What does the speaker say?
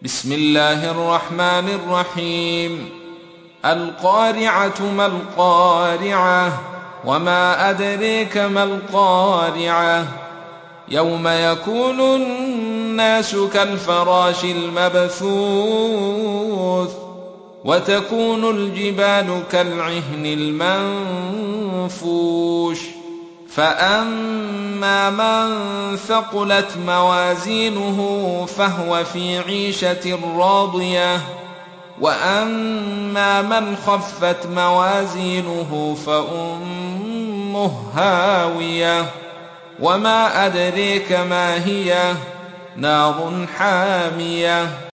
بسم الله الرحمن الرحيم. القارعة ما القارعة وما أدريك ما القارعة يوم يكون الناس كالفراش المبثوث وتكون الجبال كالعهن المنفوش فأما من ثقلت موازينه فهو في عيشة راضية وأما من خفت موازينه فأمه هاوية وما أدريك ما هي نار حامية